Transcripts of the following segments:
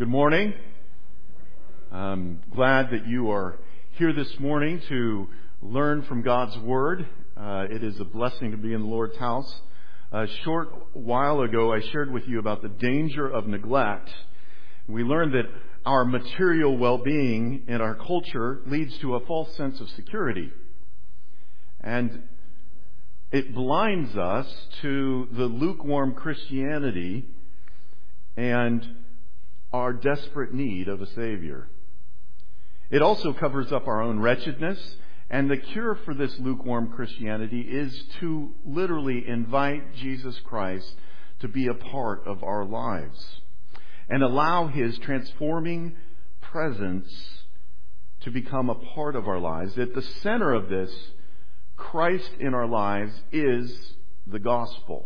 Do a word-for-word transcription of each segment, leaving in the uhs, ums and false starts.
Good morning. I'm glad that you are here this morning to learn from God's Word. Uh, it is a blessing to be in the Lord's house. A short while ago, I shared with you about the danger of neglect. We learned that our material well-being in our culture leads to a false sense of security. And it blinds us to the lukewarm Christianity and our desperate need of a Savior. It also covers up our own wretchedness, and the cure for this lukewarm Christianity is to literally invite Jesus Christ to be a part of our lives and allow His transforming presence to become a part of our lives. At the center of this, Christ in our lives is the gospel.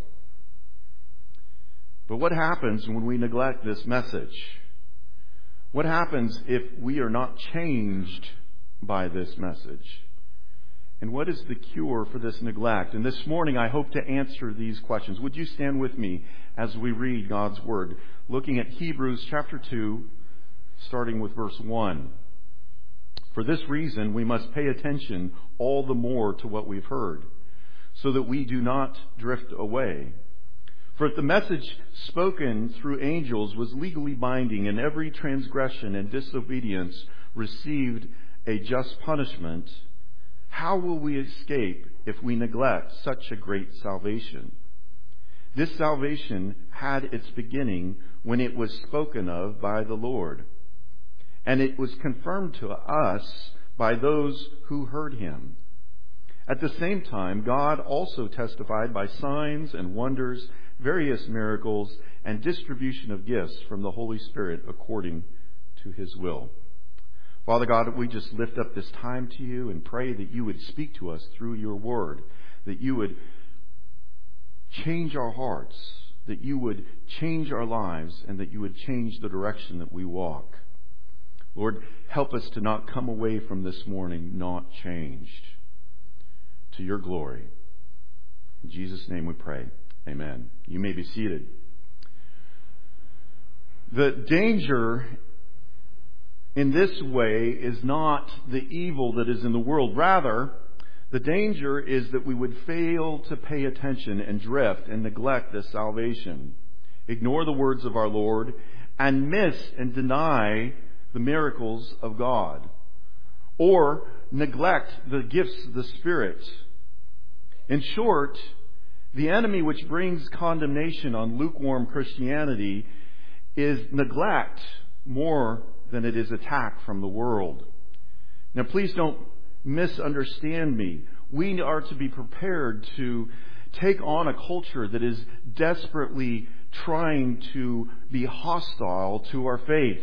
But what happens when we neglect this message? What happens if we are not changed by this message? And what is the cure for this neglect? And this morning I hope to answer these questions. Would you stand with me as we read God's Word, looking at Hebrews chapter two, starting with verse one. For this reason we must pay attention all the more to what we've heard, so that we do not drift away. For if the message spoken through angels was legally binding, and every transgression and disobedience received a just punishment, how will we escape if we neglect such a great salvation? This salvation had its beginning when it was spoken of by the Lord, and it was confirmed to us by those who heard Him. At the same time, God also testified by signs and wonders, various miracles, and distribution of gifts from the Holy Spirit according to His will. Father God, we just lift up this time to You and pray that You would speak to us through Your Word, that You would change our hearts, that You would change our lives, and that You would change the direction that we walk. Lord, help us to not come away from this morning not changed. To Your glory. In Jesus' name we pray. Amen. You may be seated. The danger in this way is not the evil that is in the world. Rather, the danger is that we would fail to pay attention and drift and neglect this salvation, ignore the words of our Lord, and miss and deny the miracles of God, or neglect the gifts of the Spirit. In short, the enemy which brings condemnation on lukewarm Christianity is neglect more than it is attack from the world. Now, please don't misunderstand me. We are to be prepared to take on a culture that is desperately trying to be hostile to our faith.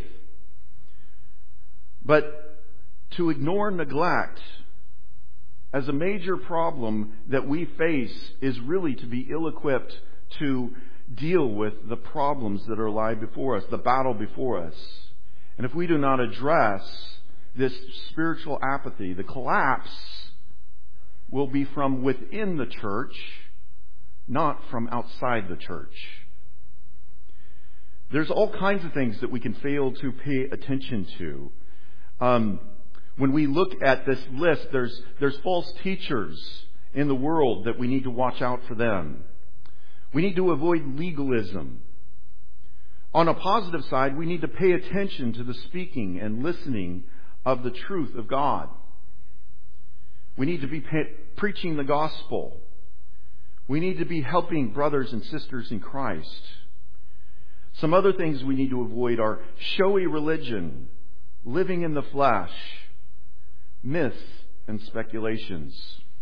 But to ignore neglect as a major problem that we face is really to be ill-equipped to deal with the problems that are lie before us, the battle before us. And if we do not address this spiritual apathy, the collapse will be from within the church, not from outside the church. There's all kinds of things that we can fail to pay attention to. Um, When we look at this list, there's there's false teachers in the world that we need to watch out for them. We need to avoid legalism. On a positive side, we need to pay attention to the speaking and listening of the truth of God. We need to be pe- preaching the gospel. We need to be helping brothers and sisters in Christ. Some other things we need to avoid are showy religion, living in the flesh, myths and speculations.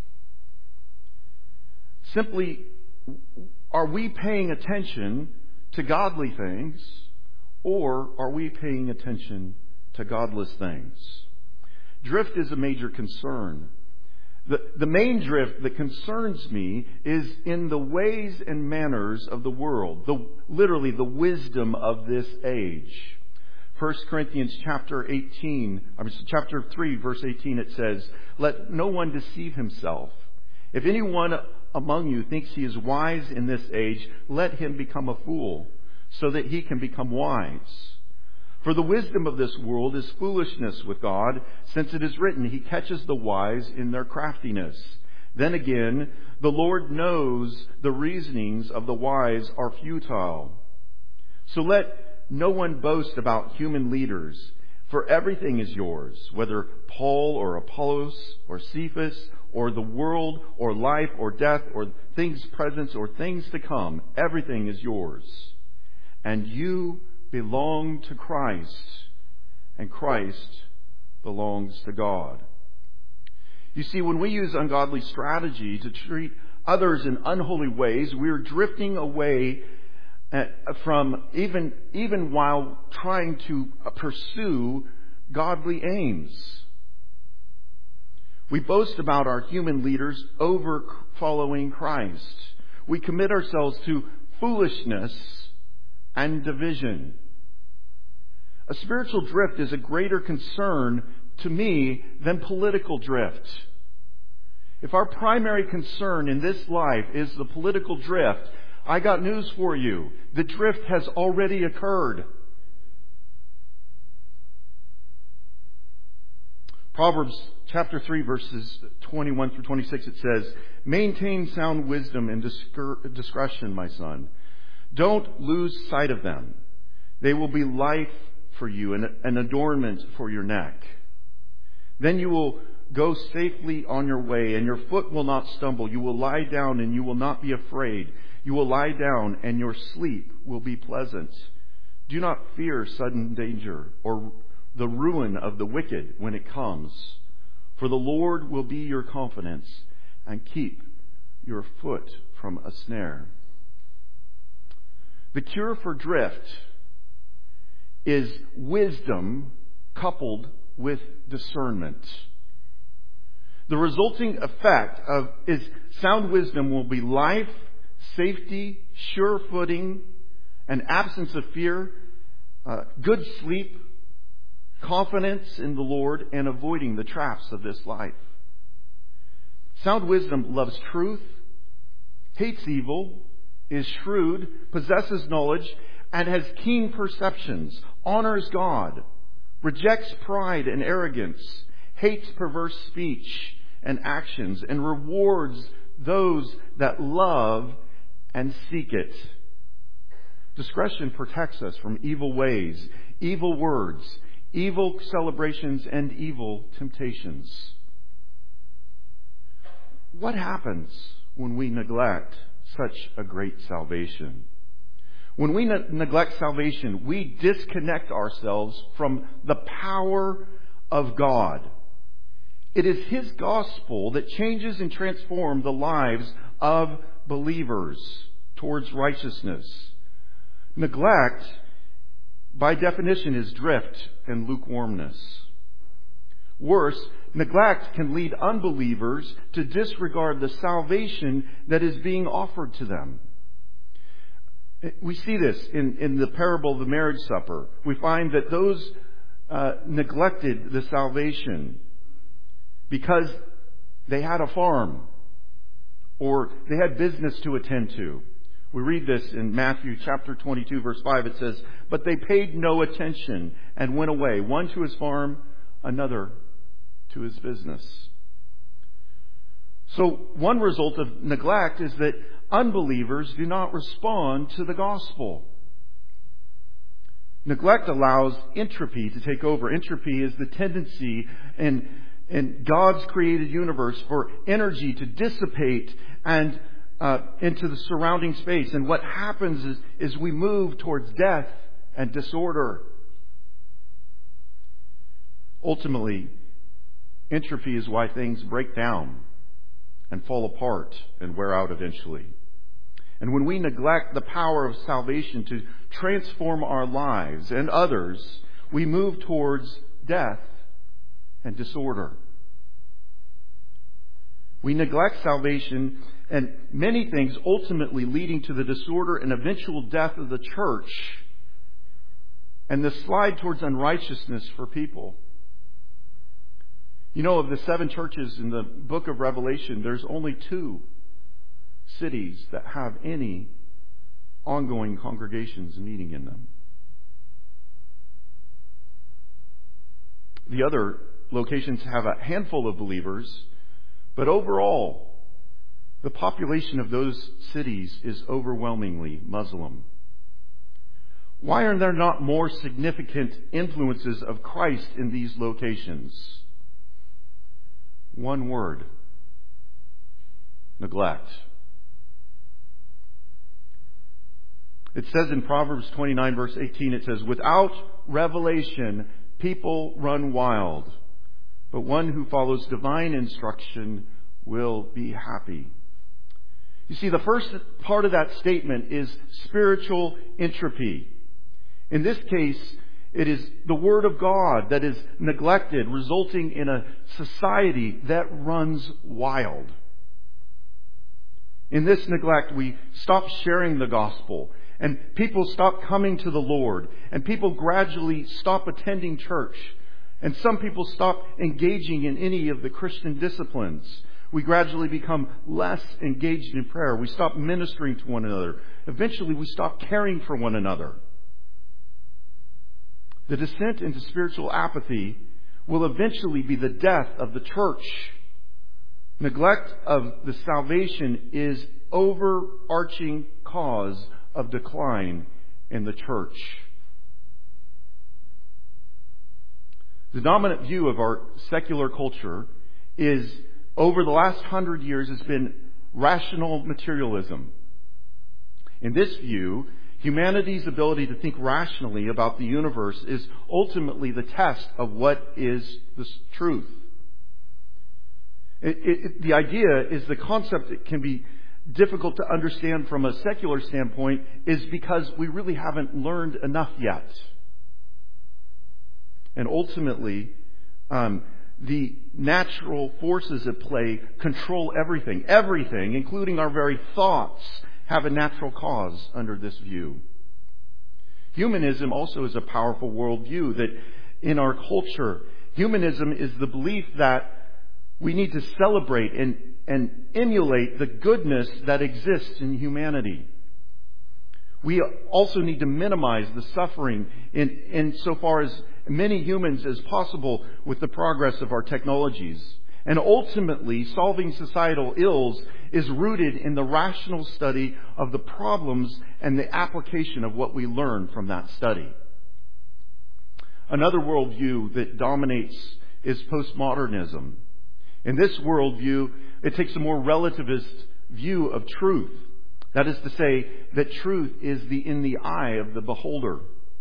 Simply, are we paying attention to godly things, or are we paying attention to godless things? Drift is a major concern. The, the main drift that concerns me is in the ways and manners of the world, the, literally the wisdom of this age. First Corinthians chapter eighteen, I mean, chapter three, verse eighteen, it says, "Let no one deceive himself. If anyone among you thinks he is wise in this age, let him become a fool, so that he can become wise. For the wisdom of this world is foolishness with God, since it is written, He catches the wise in their craftiness. Then again, the Lord knows the reasonings of the wise are futile. So let no one boast about human leaders, for everything is yours, whether Paul or Apollos or Cephas or the world or life or death or things present or things to come. Everything is yours. And you belong to Christ, and Christ belongs to God. You see, when we use ungodly strategy to treat others in unholy ways, we're drifting away from even, even while trying to pursue godly aims. We boast about our human leaders over following Christ. We commit ourselves to foolishness and division. A spiritual drift is a greater concern to me than political drift. If our primary concern in this life is the political drift, I got news for you. The drift has already occurred. Proverbs chapter three, verses twenty-one through twenty-six, it says, "Maintain sound wisdom and discretion, my son. Don't lose sight of them. They will be life for you and an adornment for your neck. Then you will go safely on your way, and your foot will not stumble. You will lie down, and you will not be afraid. You will lie down, and your sleep will be pleasant. Do not fear sudden danger or the ruin of the wicked when it comes. For the Lord will be your confidence and keep your foot from a snare." The cure for drift is wisdom coupled with discernment. The resulting effect of is sound wisdom will be life, safety, sure footing, an absence of fear, uh, good sleep, confidence in the Lord, and avoiding the traps of this life. Sound wisdom loves truth, hates evil, is shrewd, possesses knowledge, and has keen perceptions, honors God, rejects pride and arrogance, hates perverse speech and actions, and rewards those that love and seek it. Discretion protects us from evil ways, evil words, evil celebrations, and evil temptations. What happens when we neglect such a great salvation? When we ne- neglect salvation, we disconnect ourselves from the power of God. It is His gospel that changes and transforms the lives of believers towards righteousness. Neglect, by definition, is drift and lukewarmness. Worse, neglect can lead unbelievers to disregard the salvation that is being offered to them. We see this in, in the parable of the marriage supper. We find that those uh, neglected the salvation because they had a farm or they had business to attend to. We read this in Matthew chapter twenty-two, verse five. It says, "But they paid no attention and went away, one to his farm, another to his business." So one result of neglect is that unbelievers do not respond to the gospel. Neglect allows entropy to take over. Entropy is the tendency in, in God's created universe for energy to dissipate and uh, into the surrounding space. And what happens is, is we move towards death and disorder. Ultimately, entropy is why things break down and fall apart and wear out eventually. And when we neglect the power of salvation to transform our lives and others, we move towards death and disorder. We neglect salvation and many things ultimately leading to the disorder and eventual death of the church and the slide towards unrighteousness for people. You know, of the seven churches in the book of Revelation, there's only two cities that have any ongoing congregations meeting in them. The other locations have a handful of believers, but overall, the population of those cities is overwhelmingly Muslim. Why are there not more significant influences of Christ in these locations? One word: neglect. It says in Proverbs twenty-nine, verse eighteen, it says, "Without revelation, people run wild, but one who follows divine instruction will be happy." You see, the first part of that statement is spiritual entropy. In this case, it is the Word of God that is neglected, resulting in a society that runs wild. In this neglect, we stop sharing the gospel, and people stop coming to the Lord, and people gradually stop attending church, and some people stop engaging in any of the Christian disciplines. We gradually become less engaged in prayer. We stop ministering to one another. Eventually, we stop caring for one another. The descent into spiritual apathy will eventually be the death of the church. Neglect of the salvation is overarching cause of decline in the church. The dominant view of our secular culture is, over the last hundred years, has been rational materialism. In this view, humanity's ability to think rationally about the universe is ultimately the test of what is the truth. It, it, the idea is the concept that can be difficult to understand from a secular standpoint is because we really haven't learned enough yet. And ultimately, um, the natural forces at play control everything. Everything, including our very thoughts, have a natural cause under this view. Humanism also is a powerful worldview that in our culture, humanism is the belief that we need to celebrate and, and emulate the goodness that exists in humanity. We also need to minimize the suffering in, in so far as many humans as possible with the progress of our technologies. And ultimately, solving societal ills is rooted in the rational study of the problems and the application of what we learn from that study. Another worldview that dominates is postmodernism. In this worldview, it takes a more relativist view of truth. That is to say, that truth is the in the eye of the beholder.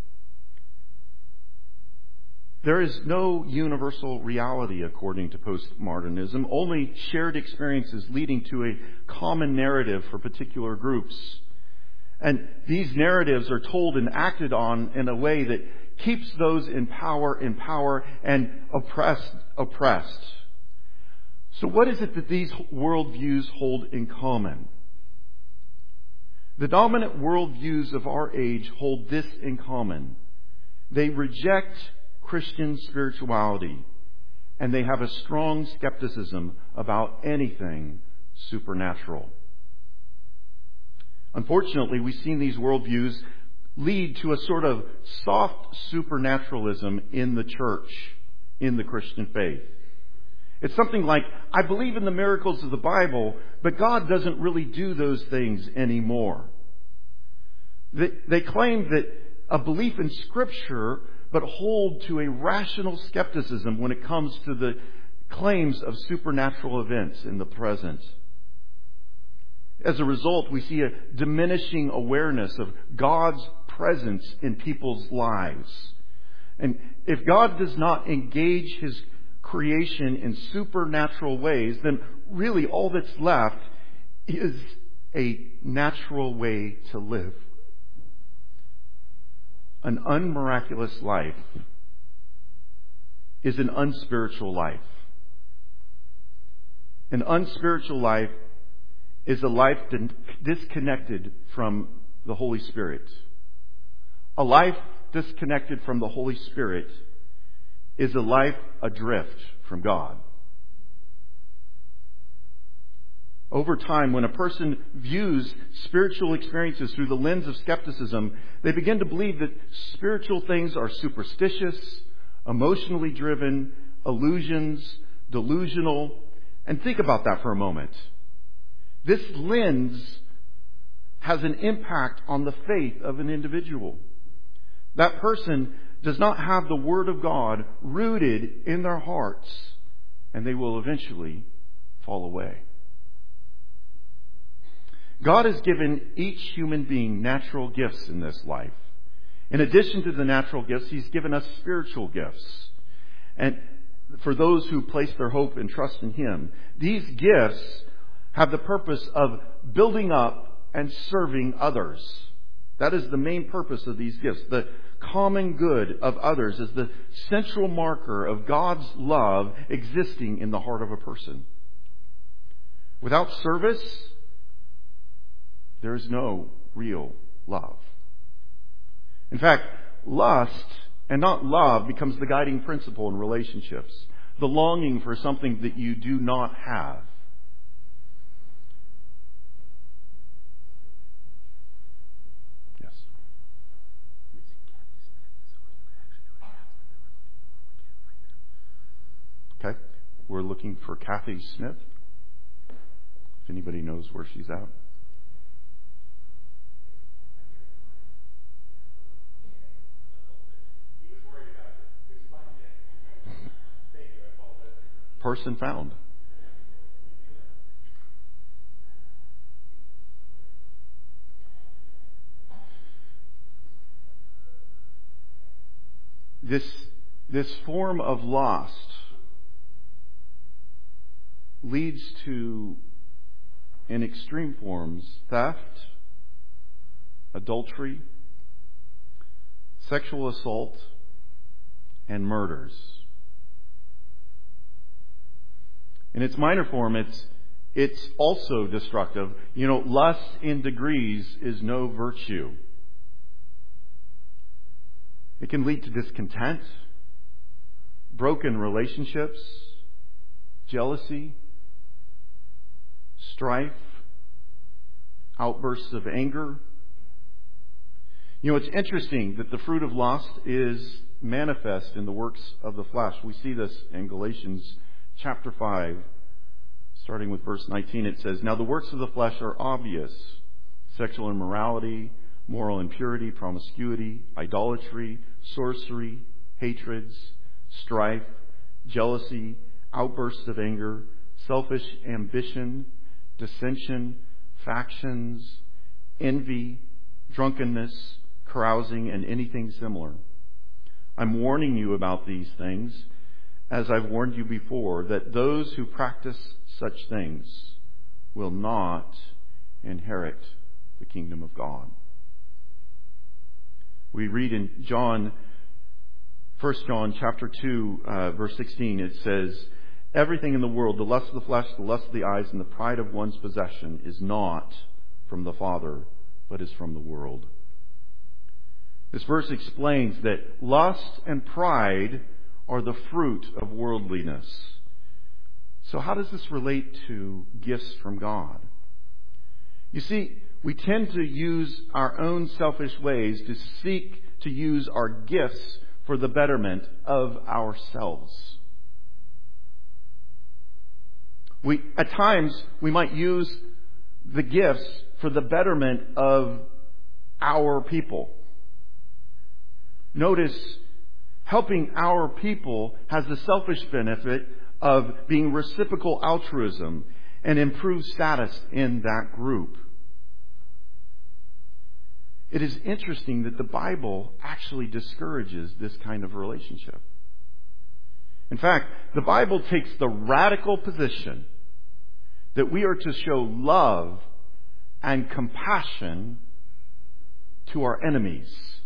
There is no universal reality according to postmodernism, only shared experiences leading to a common narrative for particular groups. And these narratives are told and acted on in a way that keeps those in power in power and oppressed oppressed. So what is it that these worldviews hold in common? The dominant worldviews of our age hold this in common. They reject Christian spirituality, and they have a strong skepticism about anything supernatural. Unfortunately, we've seen these worldviews lead to a sort of soft supernaturalism in the church, in the Christian faith. It's something like, I believe in the miracles of the Bible, but God doesn't really do those things anymore. They, they claim that a belief in Scripture, but hold to a rational skepticism when it comes to the claims of supernatural events in the present. As a result, we see a diminishing awareness of God's presence in people's lives. And if God does not engage His creation in supernatural ways, then really all that's left is a natural way to live. An unmiraculous life is an unspiritual life. An unspiritual life is a life disconnected from the Holy Spirit. A life disconnected from the Holy Spirit is a life adrift from God. Over time, when a person views spiritual experiences through the lens of skepticism, they begin to believe that spiritual things are superstitious, emotionally driven, illusions, delusional. And think about that for a moment. This lens has an impact on the faith of an individual. That person does not have the Word of God rooted in their hearts, and they will eventually fall away. God has given each human being natural gifts in this life. In addition to the natural gifts, He's given us spiritual gifts. And for those who place their hope and trust in Him, these gifts have the purpose of building up and serving others. That is the main purpose of these gifts. The common good of others is the central marker of God's love existing in the heart of a person. Without service, there is no real love. In fact, lust and not love becomes the guiding principle in relationships. The longing for something that you do not have. Yes. Okay. We're looking for Kathy Smith. If anybody knows where she's at. Person found. This, this form of lust leads to, in extreme forms, theft, adultery, sexual assault, and murders. In its minor form, it's it's also destructive. You know, lust in degrees is no virtue. It can lead to discontent, broken relationships, jealousy, strife, outbursts of anger. You know, it's interesting that the fruit of lust is manifest in the works of the flesh. We see this in Galatians chapter five, starting with verse nineteen. It says, "Now the works of the flesh are obvious: sexual immorality, moral impurity, promiscuity, idolatry, sorcery, hatreds, strife, jealousy, outbursts of anger, selfish ambition, dissension, factions, envy, drunkenness, carousing, and anything similar. I'm warning you about these things, as I've warned you before, that those who practice such things will not inherit the kingdom of God." We read in John, First John chapter two, uh, verse sixteen, it says, "Everything in the world, the lust of the flesh, the lust of the eyes, and the pride of one's possession is not from the Father, but is from the world." This verse explains that lust and pride are the fruit of worldliness. So how does this relate to gifts from God? You see, we tend to use our own selfish ways to seek to use our gifts for the betterment of ourselves. We, at times, we might use the gifts for the betterment of our people. Notice, helping our people has the selfish benefit of being reciprocal altruism and improved status in that group. It is interesting that the Bible actually discourages this kind of relationship. In fact, the Bible takes the radical position that we are to show love and compassion to our enemies.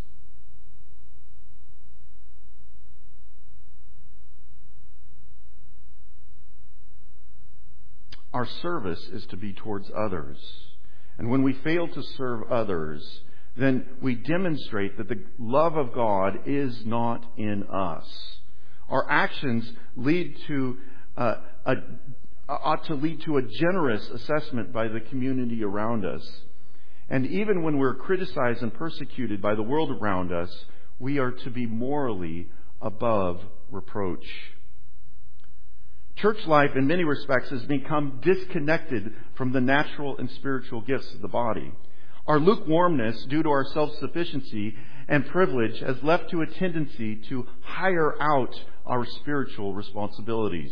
Our service is to be towards others. And when we fail to serve others, then we demonstrate that the love of God is not in us. Our actions lead to uh, a, ought to lead to a generous assessment by the community around us. And even when we're criticized and persecuted by the world around us, we are to be morally above reproach. Church life, in many respects, has become disconnected from the natural and spiritual gifts of the body. Our lukewarmness, due to our self-sufficiency and privilege, has left to a tendency to hire out our spiritual responsibilities.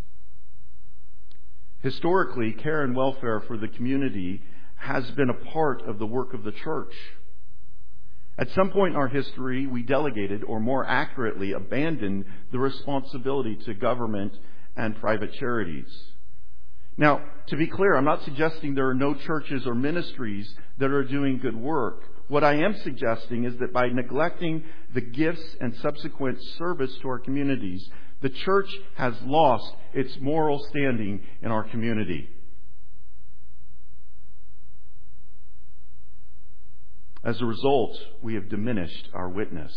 Historically, care and welfare for the community has been a part of the work of the church. At some point in our history, we delegated, or more accurately, abandoned the responsibility to government and private charities. Now, to be clear, I'm not suggesting there are no churches or ministries that are doing good work. What I am suggesting is that by neglecting the gifts and subsequent service to our communities, the church has lost its moral standing in our community. As a result, we have diminished our witness.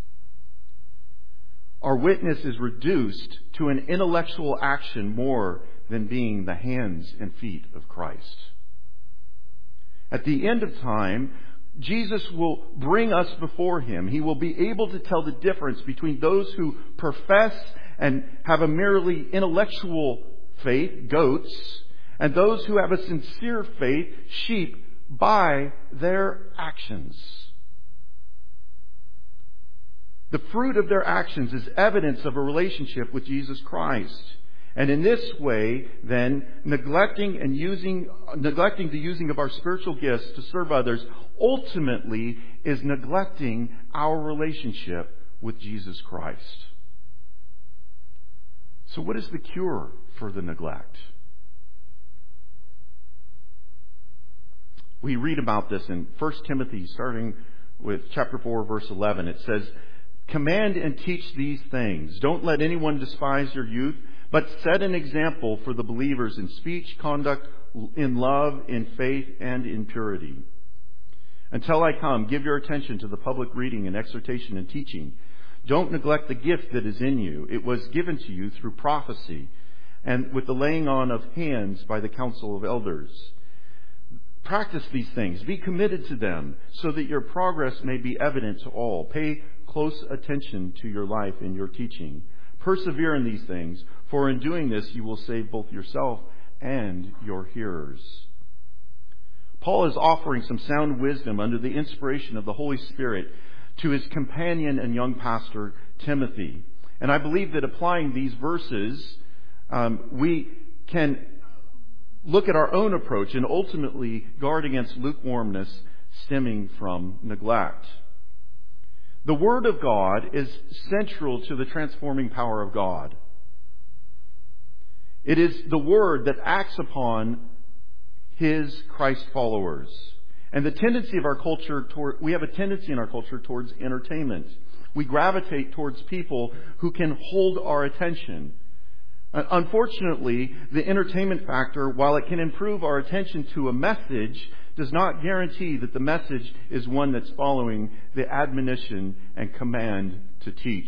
Our witness is reduced to an intellectual action more than being the hands and feet of Christ. At the end of time, Jesus will bring us before Him. He will be able to tell the difference between those who profess and have a merely intellectual faith, goats, and those who have a sincere faith, sheep, by their actions. The fruit of their actions is evidence of a relationship with Jesus Christ. And in this way, then, neglecting and using, neglecting the using of our spiritual gifts to serve others ultimately is neglecting our relationship with Jesus Christ. So what is the cure for the neglect? We read about this in First Timothy, starting with chapter four, verse eleven. It says, "Command and teach these things. Don't let anyone despise your youth, but set an example for the believers in speech, conduct, in love, in faith, and in purity. Until I come, give your attention to the public reading and exhortation and teaching. Don't neglect the gift that is in you. It was given to you through prophecy and with the laying on of hands by the council of elders. Practice these things. Be committed to them so that your progress may be evident to all. Pay close attention to your life and your teaching. Persevere in these things, for in doing this you will save both yourself and your hearers." Paul is offering some sound wisdom under the inspiration of the Holy Spirit to his companion and young pastor, Timothy. And I believe that applying these verses, um, we can look at our own approach and ultimately guard against lukewarmness stemming from neglect. The Word of God is central to the transforming power of God. It is the Word that acts upon His Christ followers. And the tendency of our culture toward, we have a tendency in our culture towards entertainment. We gravitate towards people who can hold our attention. Unfortunately, the entertainment factor, while it can improve our attention to a message, does not guarantee that the message is one that's following the admonition and command to teach.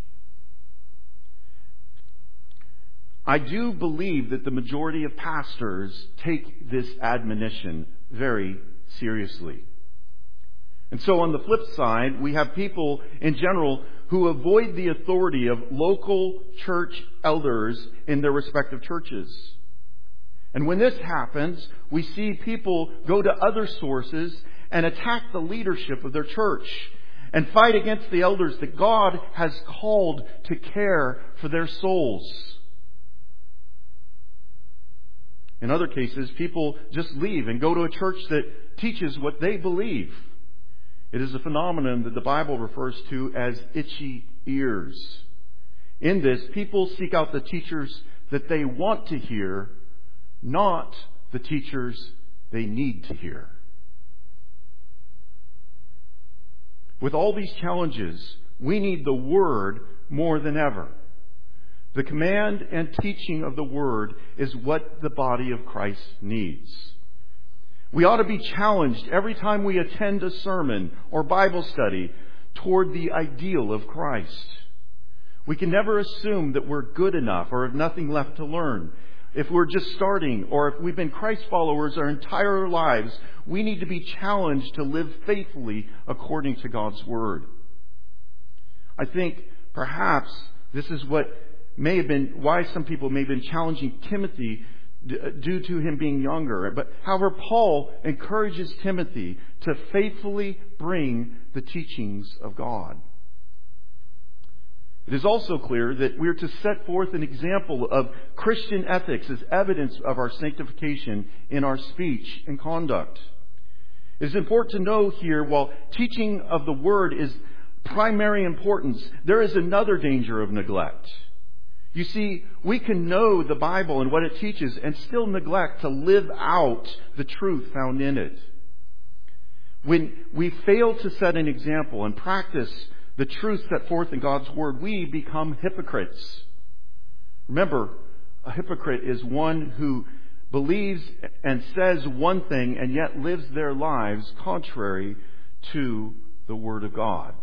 I do believe that the majority of pastors take this admonition very seriously. And so on the flip side, we have people in general who avoid the authority of local church elders in their respective churches. And when this happens, we see people go to other sources and attack the leadership of their church and fight against the elders that God has called to care for their souls. In other cases, people just leave and go to a church that teaches what they believe. It is a phenomenon that the Bible refers to as itchy ears. In this, people seek out the teachers that they want to hear, not the teachers they need to hear. With all these challenges, we need the Word more than ever. The command and teaching of the Word is what the body of Christ needs. We ought to be challenged every time we attend a sermon or Bible study toward the ideal of Christ. We can never assume that we're good enough or have nothing left to learn. If we're just starting or if we've been Christ followers our entire lives, we need to be challenged to live faithfully according to God's Word. I think Perhaps this is what may have been, why some people may have been challenging Timothy due to him being younger. But however, Paul encourages Timothy to faithfully bring the teachings of God. It is also clear that we are to set forth an example of Christian ethics as evidence of our sanctification in our speech and conduct. It is important to know here, while teaching of the Word is primary importance, there is another danger of neglect. You see, we can know the Bible and what it teaches and still neglect to live out the truth found in it. When we fail to set an example and practice the truth set forth in God's Word, we become hypocrites. Remember, a hypocrite is one who believes and says one thing and yet lives their lives contrary to the Word of God.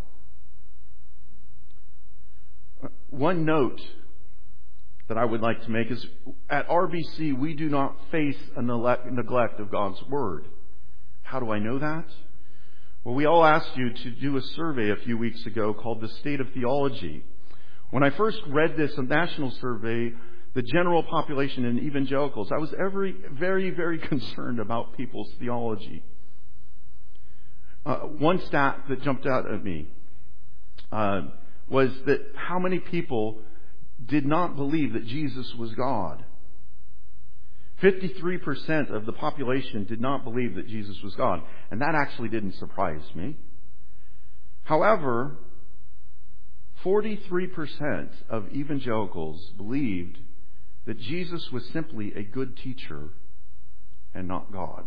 One note that I would like to make is, at R B C, we do not face a neglect of God's Word. How do I know that? Well, we all asked you to do a survey a few weeks ago called the State of Theology. When I first read this national survey, the general population in evangelicals, I was every, very, very concerned about people's theology. Uh, one stat that jumped out at me uh, was that how many people did not believe that Jesus was God. fifty-three percent of the population did not believe that Jesus was God. And that actually didn't surprise me. However, forty-three percent of evangelicals believed that Jesus was simply a good teacher and not God.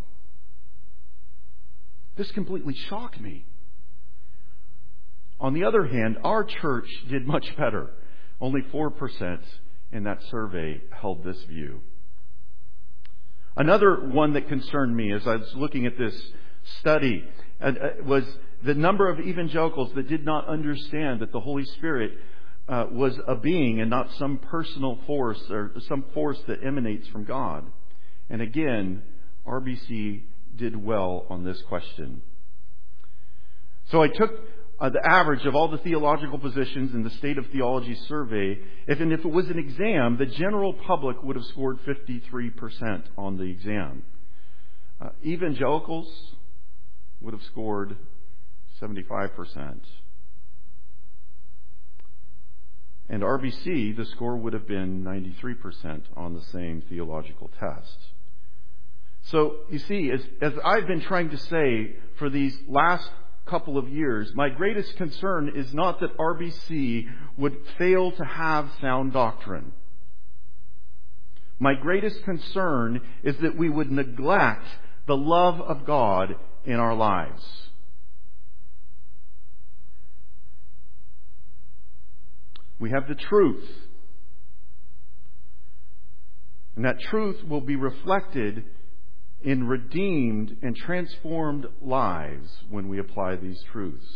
This completely shocked me. On the other hand, our church did much better. Only four percent in that survey held this view. Another one that concerned me as I was looking at this study was the number of evangelicals that did not understand that the Holy Spirit uh, was a being and not some personal force or some force that emanates from God. And again, R B C did well on this question. So I took uh, the average of all the theological positions in the State of Theology survey. If, and if it was an exam, the general public would have scored fifty-three percent on the exam. Uh, evangelicals would have scored seventy-five percent. And R B C, the score would have been ninety-three percent on the same theological test. So, you see, as, as I've been trying to say for these last couple of years, my greatest concern is not that R B C would fail to have sound doctrine. My greatest concern is that we would neglect the love of God in our lives. We have the truth. And that truth will be reflected in redeemed and transformed lives when we apply these truths.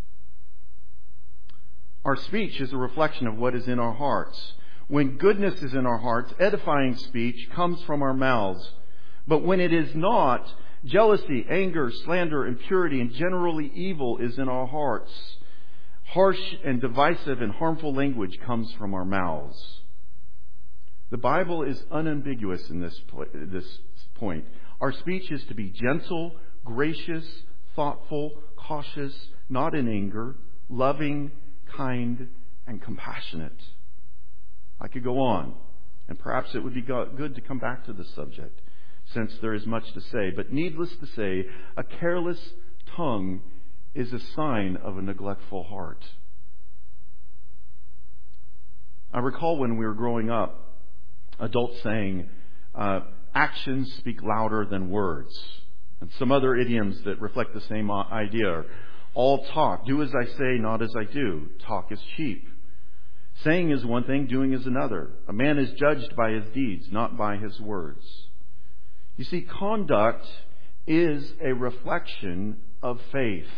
Our speech is a reflection of what is in our hearts. When goodness is in our hearts, edifying speech comes from our mouths. But when it is not, jealousy, anger, slander, impurity, and generally evil is in our hearts. Harsh and divisive and harmful language comes from our mouths. The Bible is unambiguous in this, this point. Our speech is to be gentle, gracious, thoughtful, cautious, not in anger, loving, kind, and compassionate. I could go on, and perhaps it would be good to come back to this subject, since there is much to say. But needless to say, a careless tongue is a sign of a neglectful heart. I recall when we were growing up, adults saying, uh, actions speak louder than words. And some other idioms that reflect the same idea are, all talk, do as I say, not as I do. Talk is cheap. Saying is one thing, doing is another. A man is judged by his deeds, not by his words. You see, conduct is a reflection of faith.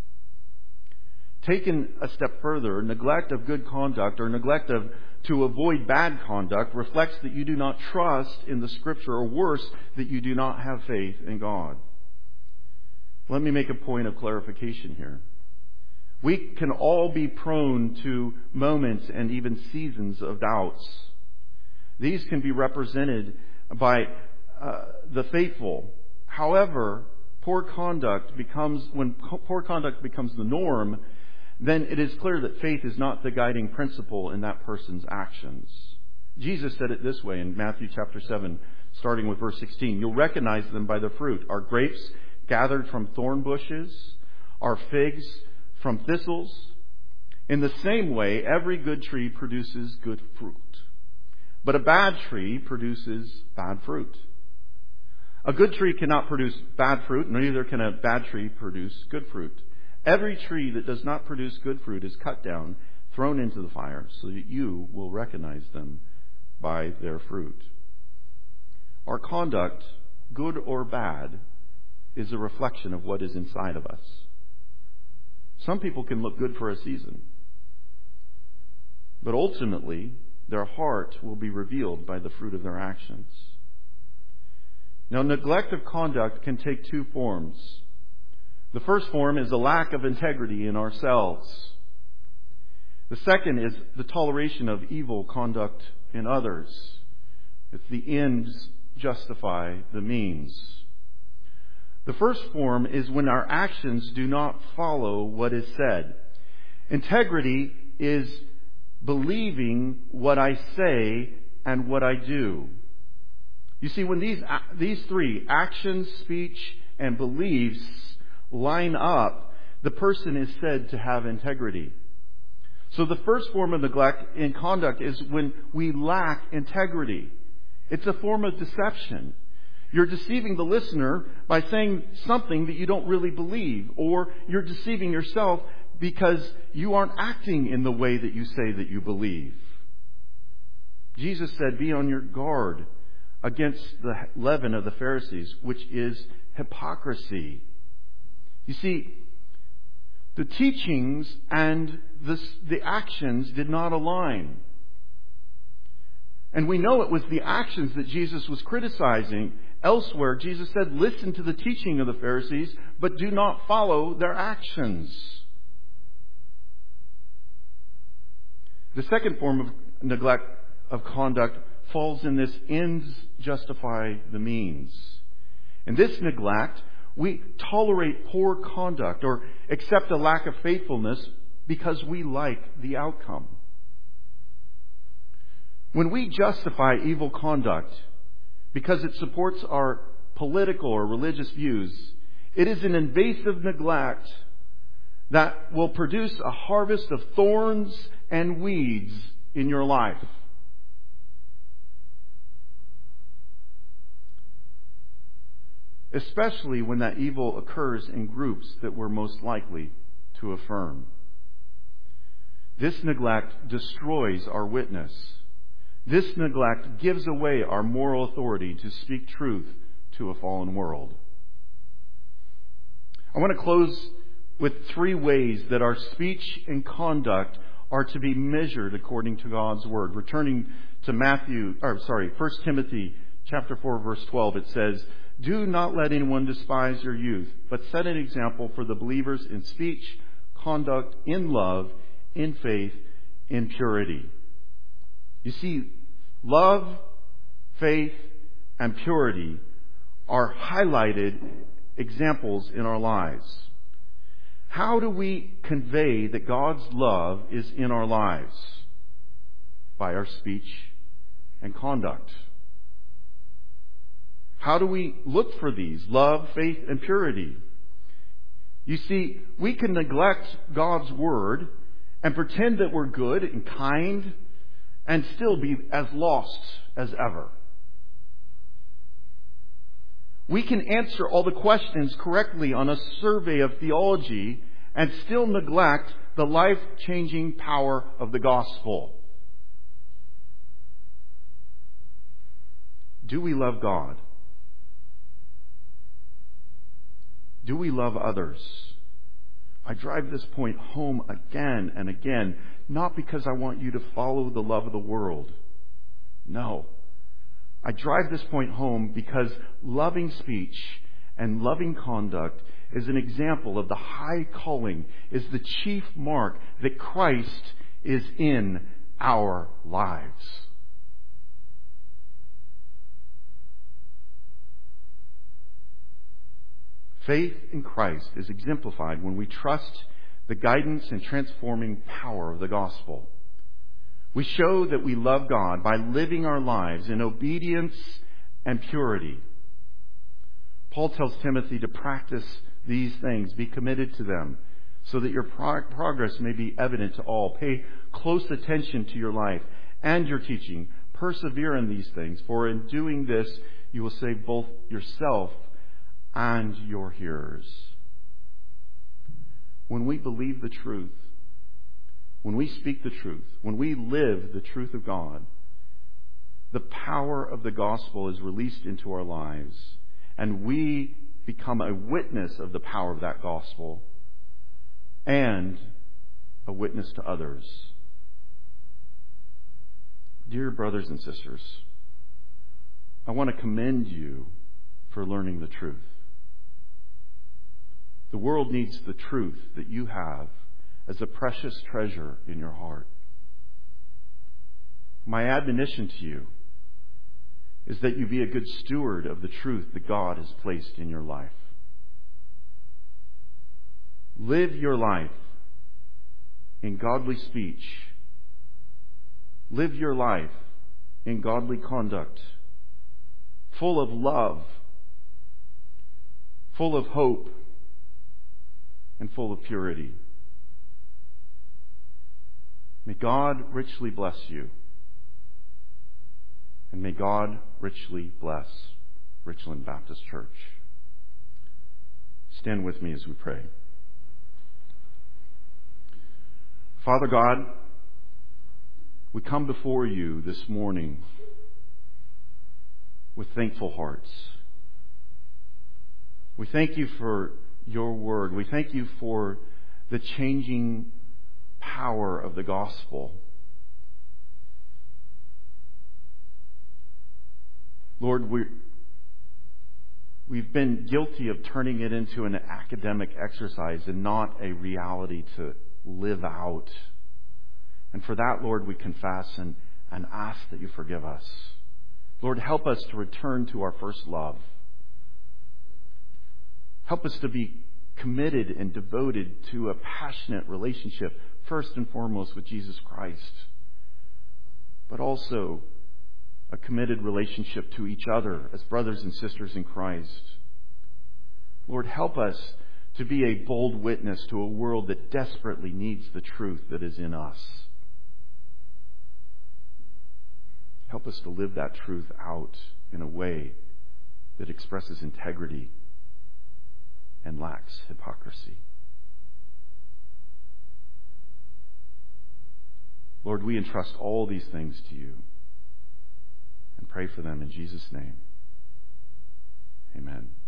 Taken a step further, neglect of good conduct or neglect of to avoid bad conduct reflects that you do not trust in the Scripture, or worse, that you do not have faith in God. Let me make a point of clarification here. We can all be prone to moments and even seasons of doubts. These can be represented by uh, the faithful. However, poor conduct becomes, when poor conduct becomes the norm, then it is clear that faith is not the guiding principle in that person's actions. Jesus said it this way in Matthew chapter seven, starting with verse sixteen. You'll recognize them by their fruit. Are grapes gathered from thorn bushes? Are figs from thistles? In the same way, every good tree produces good fruit. But a bad tree produces bad fruit. A good tree cannot produce bad fruit, neither can a bad tree produce good fruit. Every tree that does not produce good fruit is cut down, thrown into the fire, so that you will recognize them by their fruit. Our conduct, good or bad, is a reflection of what is inside of us. Some people can look good for a season, but ultimately, their heart will be revealed by the fruit of their actions. Now, neglect of conduct can take two forms. The first form is a lack of integrity in ourselves. The second is the toleration of evil conduct in others. It's the ends justify the means. The first form is when our actions do not follow what is said. Integrity is believing what I say and what I do. You see, when these these three, actions, speech, and beliefs, line up, the person is said to have integrity. So the first form of neglect in conduct is when we lack integrity. It's a form of deception. You're deceiving the listener by saying something that you don't really believe, or you're deceiving yourself because you aren't acting in the way that you say that you believe. Jesus said, be on your guard against the leaven of the Pharisees, which is hypocrisy. You see, the teachings and the, the actions did not align. And we know it was the actions that Jesus was criticizing. Elsewhere, Jesus said, listen to the teaching of the Pharisees, but do not follow their actions. The second form of neglect of conduct falls in this ends justify the means. In this neglect, we tolerate poor conduct or accept a lack of faithfulness because we like the outcome. When we justify evil conduct because it supports our political or religious views, it is an invasive neglect that will produce a harvest of thorns and weeds in your life. Especially when that evil occurs in groups that we're most likely to affirm. This neglect destroys our witness. This neglect gives away our moral authority to speak truth to a fallen world. I want to close with three ways that our speech and conduct are to be measured according to God's Word. Returning to Matthew, or sorry, First Timothy chapter four, verse twelve, it says, do not let anyone despise your youth, but set an example for the believers in speech, conduct, in love, in faith, in purity. You see, love, faith, and purity are highlighted examples in our lives. How do we convey that God's love is in our lives? By our speech and conduct. How do we look for these? Love, faith, and purity. You see, we can neglect God's Word and pretend that we're good and kind and still be as lost as ever. We can answer all the questions correctly on a survey of theology and still neglect the life-changing power of the gospel. Do we love God? Do we love others? I drive this point home again and again, not because I want you to follow the love of the world. No. I drive this point home because loving speech and loving conduct is an example of the high calling, is the chief mark that Christ is in our lives. Faith in Christ is exemplified when we trust the guidance and transforming power of the gospel. We show that we love God by living our lives in obedience and purity. Paul tells Timothy to practice these things, be committed to them, so that your prog- progress may be evident to all. Pay close attention to your life and your teaching. Persevere in these things, for in doing this you will save both yourself and your hearers. When we believe the truth, when we speak the truth, when we live the truth of God, the power of the gospel is released into our lives, and we become a witness of the power of that gospel and a witness to others. Dear brothers and sisters, I want to commend you for learning the truth. The world needs the truth that you have as a precious treasure in your heart. My admonition to you is that you be a good steward of the truth that God has placed in your life. Live your life in godly speech. Live your life in godly conduct, full of love, full of hope, and full of purity. May God richly bless you. And may God richly bless Richland Baptist Church. Stand with me as we pray. Father God, we come before you this morning with thankful hearts. We thank you for your word. We thank you for the changing power of the gospel. Lord, we, we've been guilty of turning it into an academic exercise and not a reality to live out. And for that, Lord, we confess and, and ask that you forgive us. Lord, help us to return to our first love. Help us to be committed and devoted to a passionate relationship, first and foremost with Jesus Christ, but also a committed relationship to each other as brothers and sisters in Christ. Lord, help us to be a bold witness to a world that desperately needs the truth that is in us. Help us to live that truth out in a way that expresses integrity and lacks hypocrisy. Lord, we entrust all these things to you and pray for them in Jesus' name. Amen.